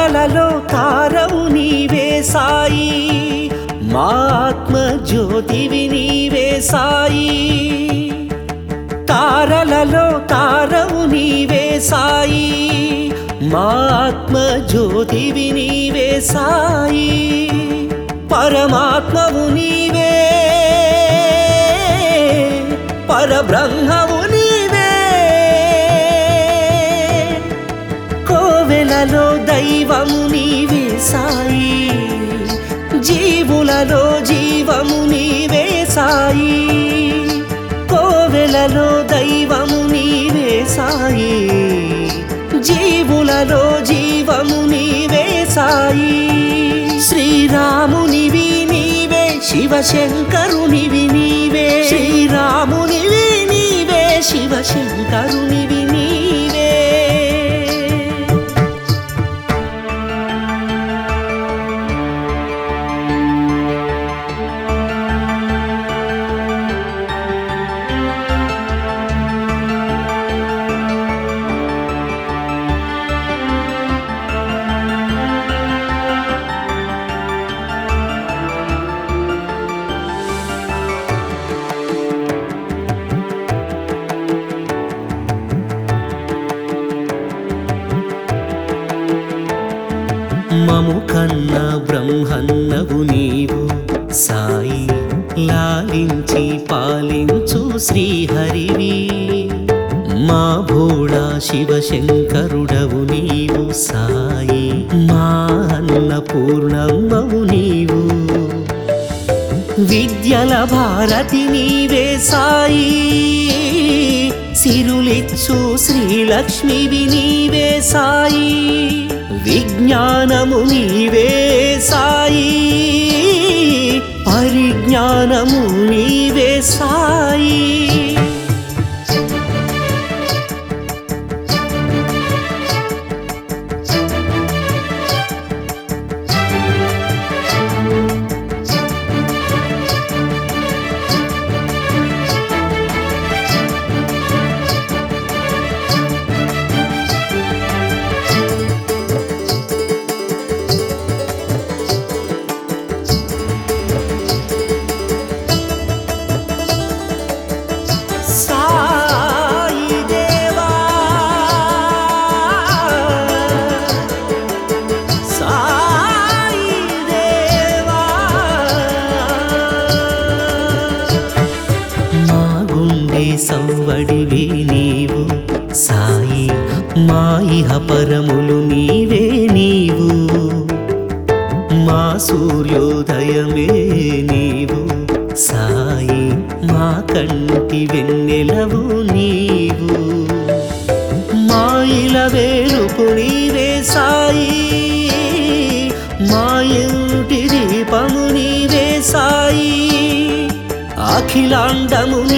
తారలలో తారవు నీవే సాయి, మా ఆత్మ జ్యోతివి నీవే సాయి. తారలలో తారవు నీవే సాయి, మా ఆత్మ జ్యోతివి నీవే సాయి. పరమాత్మవు నీవే, పరబ్రహ్మవు నీవే, కోవెలలో దైవము నీవే సాయి, జీవులలో జీవము నీవే సాయి. కోవెలలో దైవము నీవే సాయి, జీవులలో జీవము నీవే సాయి. శ్రీరామునివి నీవే, శివశంకరునివి నీవే, శ్రీరామునివి నీవే, శివశంకరునివి నీవే. మము కన్న బ్రహ్మన్నవు నీవు సాయి, లాలించి పాలించు శ్రీహరివి. మా భోళా శివశంకరుడవు నీవు సాయి, మా అన్నపూర్ణమ్మవు నీవు. విద్యల భారతి నీవే సాయి, సిరులిచ్చు శ్రీలక్ష్మివి నీవే సాయి. విజ్ఞానము నీవే సాయి, పరిజ్ఞానము నీవే సాయి. సంవడివి నీవు సాయి, మా ఇహ పరములు నీవే నీవు. మా సూర్యోదయమే నీవు సాయి, మా కంటి వెన్నెలవు నీవు. మా ఇల వేలుపు నీవే సాయి, మా ఇంటి దీపము నీవే సాయి. అఖిలాండము